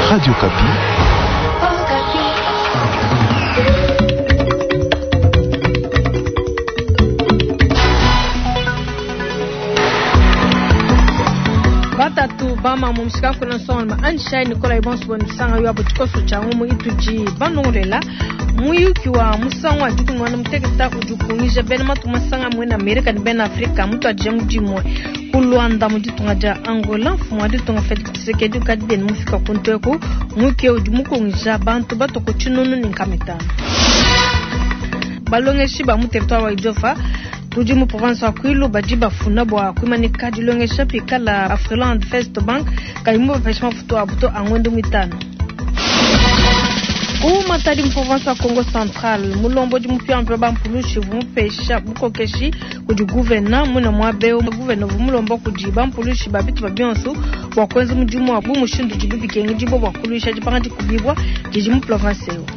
Radio Kapi. Batatu bama mumsika kuna sonma ansha Nicola ibonso sanga yo abutikoso changu mu ituji banongolela muyuki wa musango ajuku mwana muteketa kujukunisha bena matuma sanga mwena Amerika ni bena Afrika mutu ajemu jimwe kulwanda mujitunga ja Angola fumwa ditunga Félix Tshisekedi kadeni mufika kunteku muke ujumuko ngisha bantu batoko chinunu ninkametana balongeshi ba mu territoire wa Idjofa tuji mu province wa Kwilu bajiba funa bwa kumanika dilongesha pikala Afriland First Bank kaimu bafashima futo abuto angwendo mitano matadi mu province wa Congo Central mulombo jimu pia mpeba mpulushi vumupesha buko keshi kuji gouverneur muna mwabeo gouverneur vumulombo kujiba mpulushi babitu babionsu wakwenzi mujimu wa bumu shindu jibibi kengi jibo wakulusha jipanga jikubibwa jijimu province yo.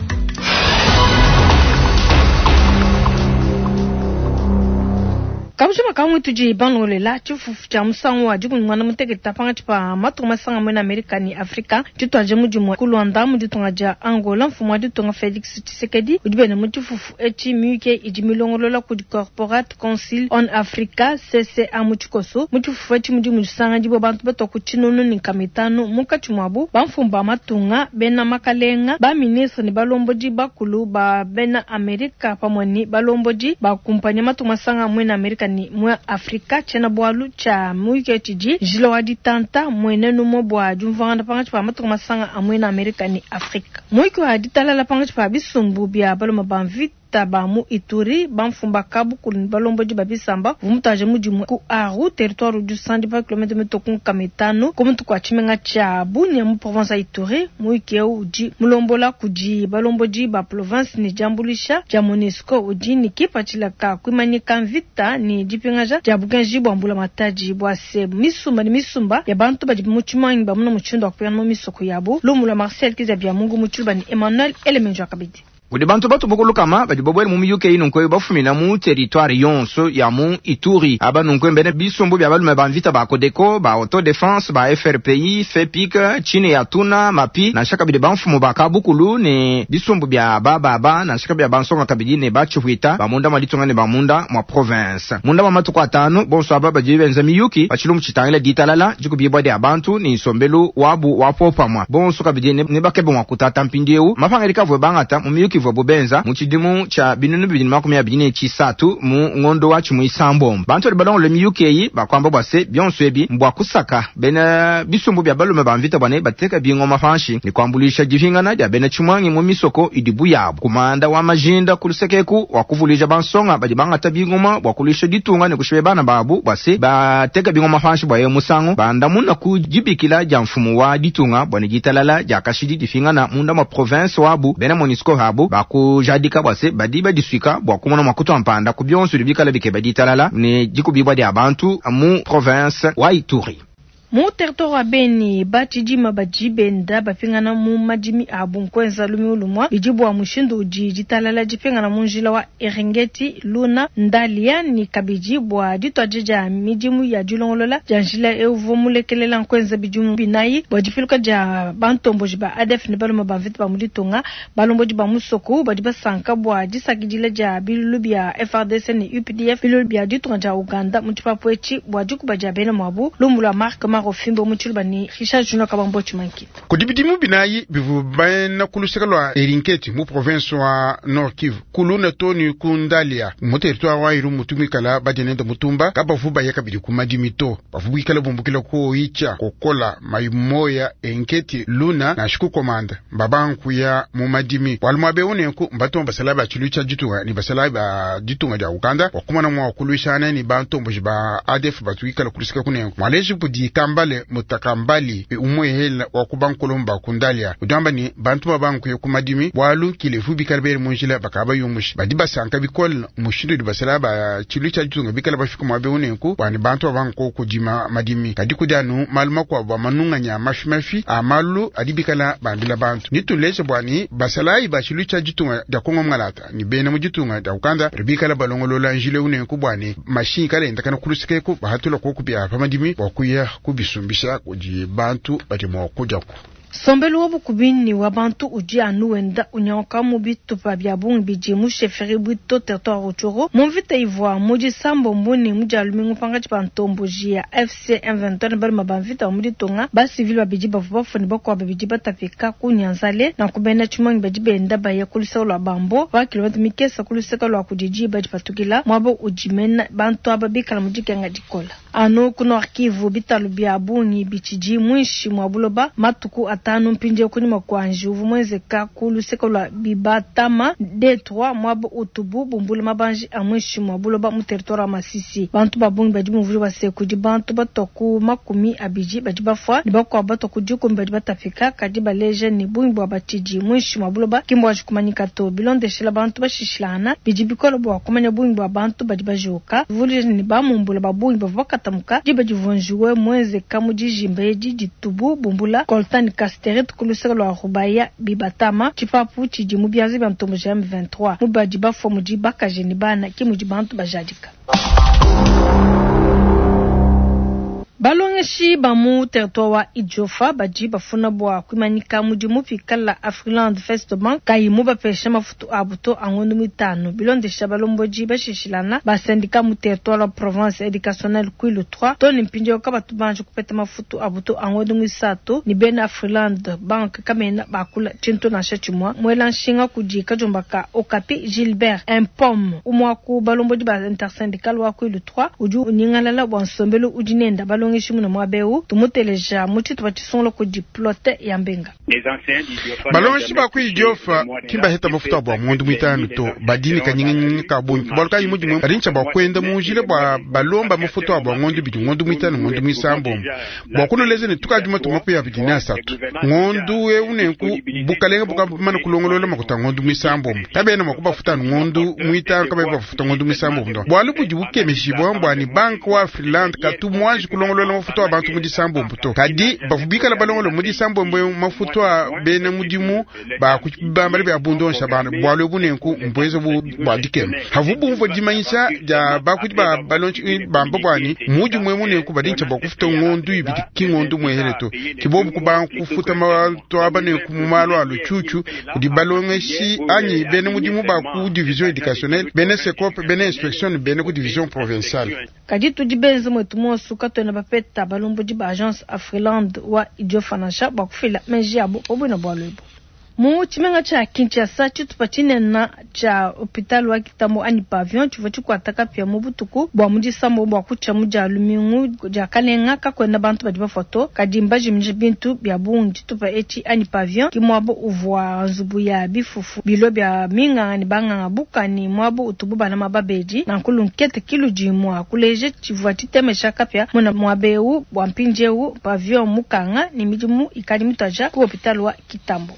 Kabushima kamwe tuji bangolela chifu cha musango wa juku mwana muteketa panga chipa matu masanga mwena Amerika ni Afrika chitu aje mujimu kulwanda mujitunga ja Angola mfumu aditunga Félix Tshisekedi ujibene muchifufu echi muke ijimilongolola kudi Corporate Council on Africa CCA muchikoso muchifufu echi mujimu sanga jibo bantu beto kuchinunu ni kamitano muka chumwabu bamfumba matunga bena makalenga ba ministre ni balomboji bakulu ba bena Amerika pamwani balomboji ba kumpanya matu masanga mwena Amerika ni mwa Afrika chena bwalu cha muike chiji jilo wadi tanta mwene numo bwa jumvanga panga chipa matu masanga amwena Amerika ni Afrika muike wadi talala panga chipa bisumbu bia balo mabamvita tabamu Ituri bamfumba kabu kulin balomboji babisamba vumutaje mujimu ku aru territoire du 110 km metokun kametano komuntu kwa chimenga cha bunya mu province Ituri muike uji mulombola kuji balomboji ba province ni jambulisha ja Monisco uji ni kipachilaka kumanika vita ni jipingaja ja bugenji bwambula mataji bwase misumba ni misumba ya bantu baji muchimanyi bamuno muchindo akuyano misoko yabo lumula Marcel kizabya mungu muchulba ni Emmanuel Elemenjo akabidi Udi bantu batu bokuluka badibobwele mu UK nunkwe bafumina mu territoire yonso ya mu Ituri aba nunkwe mbene bisumbu bya balume banvita ba Codeco ba Auto Defense ba FRPI FEPIC chine ya tuna mapi na shaka bide banfumu ba kabukulu ne bisumbu bya baba na shaka bya bansonga kabidi ne ba chifwita ba munda malitunga ne ba munda mwa province munda mamatu kwa tano bonso ababa jibenza miyuki bachilumu chitangile ditalala jikubibwa de abantu ni sombelu wabu wapopa mwa bonso kabidi ne bakebe mwa kutata mpindeu mafangalika vwe bangata mu miyuki vobobenza muchidimu cha binunu bibini makumi abini echisatu mu ngondo wachi mu isambomba bantu libalongo le miyukeyi bakwamba bwase byonso ebi mbwa kusaka bena bisumbu bya balume banvita bwane bateka bingoma fanshi ni kwambulisha jivingana bya bena chimwangi mu misoko idibu yabo kumanda wa majinda kulusekeku wakuvulija bansonga bajibanga tabingoma wakulisha ditunga ne kushebe bana babu bwase bateka bingoma fanshi bwa yemusango banda muna kujibikila ja mfumu wa ditunga bwane jitalala ja kashidi difingana munda ma province wabu bena Monisco habu kujadika bwase badiba diswika bwa kumona makuto ampanda kubyonso libikala bike baditalala ne jikubibwa de abantu mu province wa Ituri mu territoire wa Beni batijima bajibenda bapingana mu majimi abunkwenza lumiulumwa bijibwa mushindu ujiji talala jipingana mu njila wa Eringeti Luna Ndalia ni kabijibwa ditwajeja mijimu ya julongolola janjila euvumulekelela nkwenza bijumu binayi bajifiluka ja bantomboji ba ADF ne baloma bavita ba muditonga balomboji ba musoko badiba sanka bwa jisakijile ja bilubia FRDC ni UPDF bilubia ditonga ja Uganda mutipapwechi bwa jukuba ja bena mwabu lumula mark ofimbo muchulba ni Richard Juno kabambo chumanki kudibidimu binayi bivu bayena kulusekalwa Erinketi mu province wa Nord Kivu kuluna toni kundalia mu territoire wa Irumu mutumikala bajenenda mutumba kabavuba yakabidi kumadimito bavubikala bumbukila ko icha kokola mayimoya Enketi Luna na shiku komanda babanku ya mu madimi walmabe unenku mbatomba salaba chilucha jitunga ni basalaba jitunga ja Uganda wakumana mwa kulushana ni bantombo jiba ADF batuikala kuluseka kunenku maleji pudi kambale mutakambali umwehela wakubankolomba kundalia udamba ni bantu babanku yokumadimi walu kilefu bikalbere munjila bakaba yumushi badiba sanka bikol mushindo dibasala ba chilucha jitunga bikala bafika mwabe unenku wani bantu babanku kujima madimi kadikudanu maluma kwa bamanunga nya mashmafi amalu adibikala bandila bantu nitulese bwani basalai ba chilucha jitunga da kongo mngalata ni bena mujitunga da ukanda bikala balongolola njile unenku bwani machine kale ndakana kulusikeko bahatula ko kubya pamadimi wakuya kubisumbisha kuji bantu bati mwakujaku Sombelu wabu kubini wabantu uji anu wenda unyanka mubitu pa biabung bijimu sheferi bito territoire uchoro. Monvite ivoa muji sambo mbuni muji alumingu pangachi pantombo jia FC M21 bari mabanvita umudi tonga ba civil wa bijiba fubafu ni bako wa bijiba tafika kunyanzale na kubena chumangi bajiba enda baye kulisa ulo bambo wa kilomita mikesa kuliseka ulo kujiji bajiba tukila mwabo ujimena bantu ababika la mujike nga jikola. Ano kuno arkivu bitalu biabungi bichiji mwishi mwabuloba matuku atanu mpinje kunyuma kwa njuvu mweze kakulu sekola bibatama D3 mwabo utubu bumbula mabanji amwishi mwabuloba mu territoire Masisi. Bantu babungi bajibu mvuli basekuji bantu batoku makumi abiji bajiba fwa nibako batoku juko mbajiba tafika kajiba leje ni bungi bwa bachiji mwishi mwabuloba kimbo wajukumanyika to bilonde shila bantu bashishilana bijibikolo bwa kumanya bungi bwa bantu bajiba joka vuli ni bamumbula babungi bavaka tamuka jiba jivonjuwe mweze kamujijimbe jitubu bumbula koltani kasteret kuluseka lwa rubaya bibatama chipapu chijimu biazi bantomo M23 mubajiba fo mujiba kajeni bana kimujibantu bajadika. Balongeshi bamu territoire wa Idjofa baji bafuna bwa kumanika mujimu fikala Afriland Festival kai muba pesha mafutu abuto angondu mitano bilonde shabalomboji bashishilana ba syndicat mu territoire la province éducationnelle Kwilu 3 toni mpinjo kabatu banjo kupeta mafutu abuto angondu misato ni bena Afriland bank kamena bakula chinto na shachumwa mwela nshinga kujika jombaka Okapi Gilbert Impom umwaku balomboji ba intersyndical wa Kwilu 3 uju uningalala bwa nsombelo ujinenda balongeshi muna mwabeu tumuteleja muchi tubachisonlo ku diplote ya mbenga. Balongeshi ba Idjofa kimba heta mafuta bwa mundu mitano to badini kanyinga kabonyi kubalka yimuji mwe rincha ba kwenda mujile bwa balomba mafuta bwa ngondu bidi ngondu mitano ngondu misambo bwa kuno lezene tukajuma tumape ya bidina satu ngondu we unenku bukalenga buka mana kulongolola makuta ngondu misambo tabena makuba futa ngondu mitano kabe ba futa ngondu misambo ndo bwa lubuji bukemeshi bwa ni bank wa Freeland katu mwaji kulongolola mafuta abantu mudi sambo mbuto kadi bafubika la balongolo mudi sambo mbo mafuta bene mudimu ba kubambari bya bundo shabana bwalo bunenku mbwezo bwa dikem havubu mvo dimanyisa ja ba kudiba balonchi bamba bwani mudi mwe munenku badincha ba kufuta ngondu ibidi kingondu mwe heleto kibobu kuba kufuta mato abane kumumalo alo chuchu di balongeshi anyi bene mudimu ba ku division éducationnelle bene secope bene inspection bene ku division provinciale kadi tujibenze mwetumo sukato na bapeta balomboji ba agence Afriland wa Idjofa nasha bakufila menji abo obwino bwalwebo mu chimenga cha Kinshasa chitupachine na cha hospital wa Kitambo ani pavillon chivochi kwataka pia mubutuku bwa muji sambo bwa kucha muja alumingu ja kalenga kakwenda bantu bajiba foto kadimba jimje bintu bya bungi tupa echi ani pavillon kimwabo uvwa nzubu ya bifufu bilo bya minga ni banga buka ni mwabo utubu bana mababeji na nkulunkete kilujimwa kuleje chivwa titeme shaka pia muna mwabeu bwa mpinjeu pavillon mukanga ni mijimu ikalimitaja ku hospital wa Kitambo.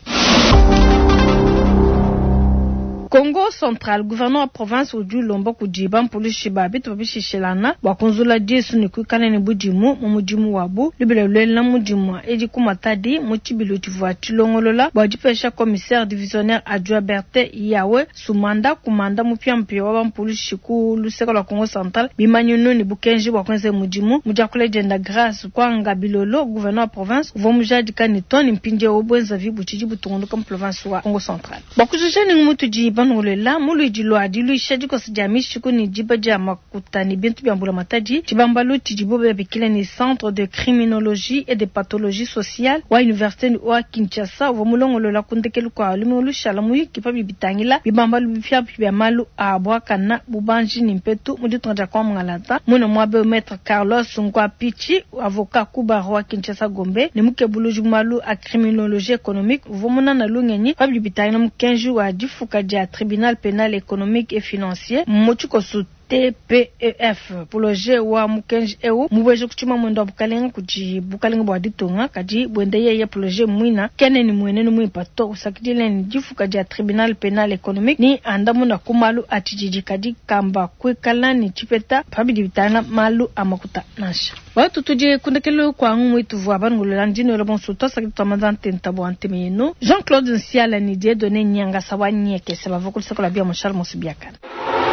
Congo Central, gouverneur à province uju lomba kujiba polishi babito babishishilana wakunzula jesu ni kuikana ni bujimu mumujimu wabu libelelwe na mujimu eji kumatadi muchibilo chivwa chilongolola wajipesha commissaire divisionnaire adjoint Bertin Yawe sumanda kumanda mupia mpia waba polishi ku luseka la Congo Central bimanyuno ni bukenji wakwenze mujimu mujakule jenda grâce kwa ngabilolo gouverneur à province vomujadika ni toni mpinje obwenza vibu chijibu tungondo comme province wa Congo Central bakujisheni ngumutu jiba nulela mulu jilo adilu ishajiko sijamishi kuni jiba jama kutani bintu byambula mataji chibambalu chijibo bebikile ni centre de criminologie et de pathologie sociale wa université wa Kinshasa wa mulongolola kundekelu kwa alimulu shalamu kipabi bitangila bibambalu bifya byamalu abwakana bubanji ni mpetu mudi tunja kwa mngalata muno mwabe maître Carlos Ngwa Pichi avocat kuba wa Kinshasa Gombe ni mukebulu jumalu a criminologie économique vomuna na lungenyi pabi bitangila mkenju wa difuka ja tribunal pénal économique et financier mochuko su TPEF projet wa mukenji ewu mubweje kuchuma mwendo bukalenga kuji bukalenga bwa ditonga kadi bwende ya projet mwina kene ni mwenene mwipato usakidile ni difuka ja tribunal pénal économique ni andamu na kumalu atijiji kadi kamba kwekala ni chipeta pabidi bitana malu amakuta nasha watu tuje kundekelo kwa ngumwitu vwa bangulo ndino le bonso to sakito tamazante ntabo antemeno Jean-Claude Nsiala ni die donné nyanga sawanye ke sabavokul sakola bia moshal mosibiaka